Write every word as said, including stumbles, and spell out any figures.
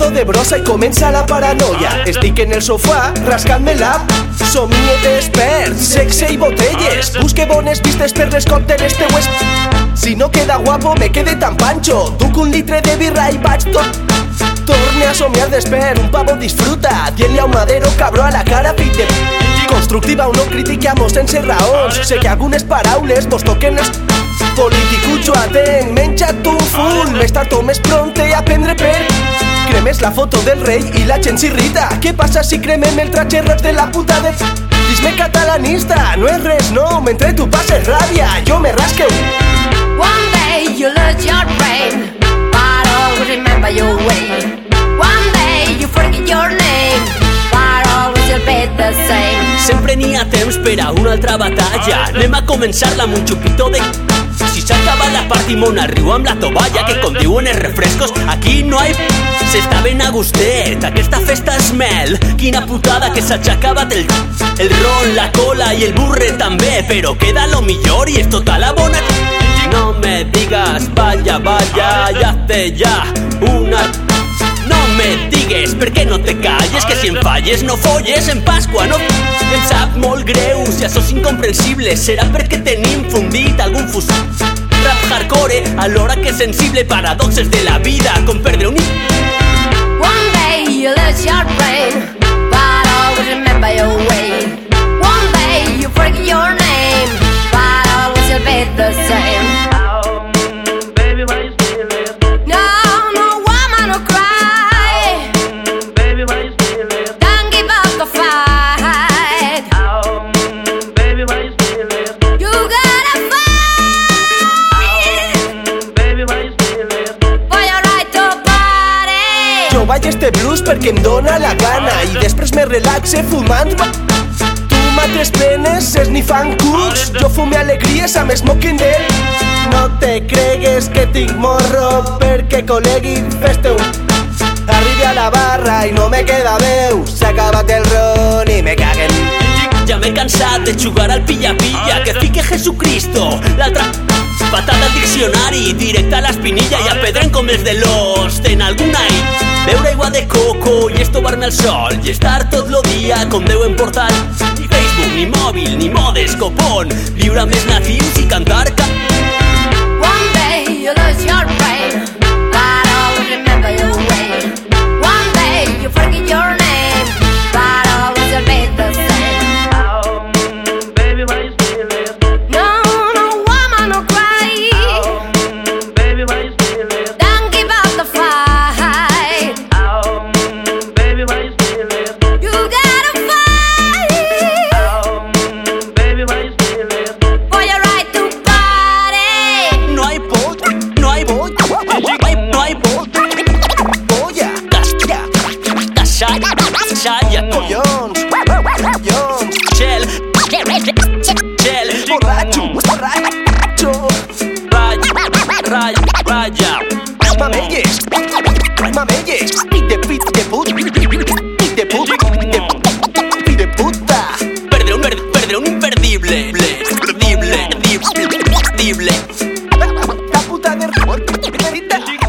palo de brossa i comença la paranoia. Estic en el sofà, rascant-me-la, somie despert, sexe i botelles. Busque bones vistes per les còcteles teues. Si no queda guapo, me quede tan pancho. Duc un litre de birra i vaig tot. Torne a somiar despert, un pavo disfruta. Dient-li a un madero cabró a la cara, fill de... Constructiva o no, critiquemos sense raons. Sé que algunes paraules vos toquen els... Politicucho atent, menja't un full. Més tard o més pronte a prendre per... Cremes la foto del rei i la gent s'irrita. Què passa si cremem el traje roig de la puta de... Dis-me catalanista, no és res, no. Mentre tu passes ràbia, jo me rasque un... One day you lose your brain, but always remember your way. One day you forget your name, but always you'll be the same. Sempre n'hi ha temps per a una altra batalla. Anem a començar-la amb un xupito de... Si s'acaba la part i mona riu amb la tovalla, que com diuen els refrescos, aquí no hay... S'està ben a gustet, aquesta festa és mel. Quina putada que s'ha acabat el... El ron, la cola i el burre també, però queda lo millor i és tota la bona... No me digas vaya, vaya, y hazte ya una... No me digues per què no te calles, que si em falles no folles en Pasqua, no... Em sap molt greu si això és incomprensible. Serà perquè tenim fundit algun fus... Rap hardcore, alhora que sensible. Paradoxes de la vida, com perdre un... One day you lose your brain, but always remember your way. One day you forget your name, but always you'll be the same. Vaig este blues perquè em dóna la gana i després me relaxe fumant. Tu mates penes, esnifant cucs, jo fume alegries amb smoking del... No te cregues que tinc morro perquè col·legui feste un... Arribi a la barra i no me queda veu, s'ha acabat el ron i me caguen. Ja m'he cansat de jugar al pilla-pilla, que fique Jesucristo, l'altra... Patada al diccionari, directa a l'espinilla i a pedren com els de Lost en alguna i... Beure aigua de coco i estovar-me al sol i estar tot lo dia com Déu em portar. Ni Facebook, ni mòbil, ni modes, copón, viure amb els natius i cantar ca... One day you lose your brain, but always remember your way. One day you forget your name, but always you'll be the same. Collons, collons, Chel, Chel, borratxo, borratxo, Raya, raya, raya, mamelles, mamelles, i de pit de put, i de put, i de puta. Perdre un, perdre un imperdible, imperdible, imperdible. La puta de...